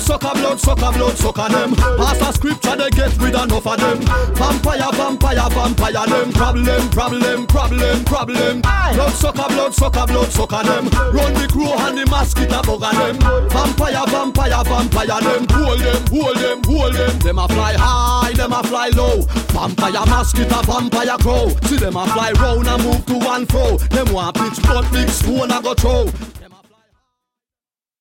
blood sucker them. Pass a scripture, they get rid enough of them. Vampire them. Problem. Blood sucker them. Run the crew and the mosquito bugger them. Vampire them. Hold them. Them a fly high, them a fly low. Vampire mosquito, vampire crow. See them a fly round and move to and fro. Them want pitch blood, big spoon a go throw.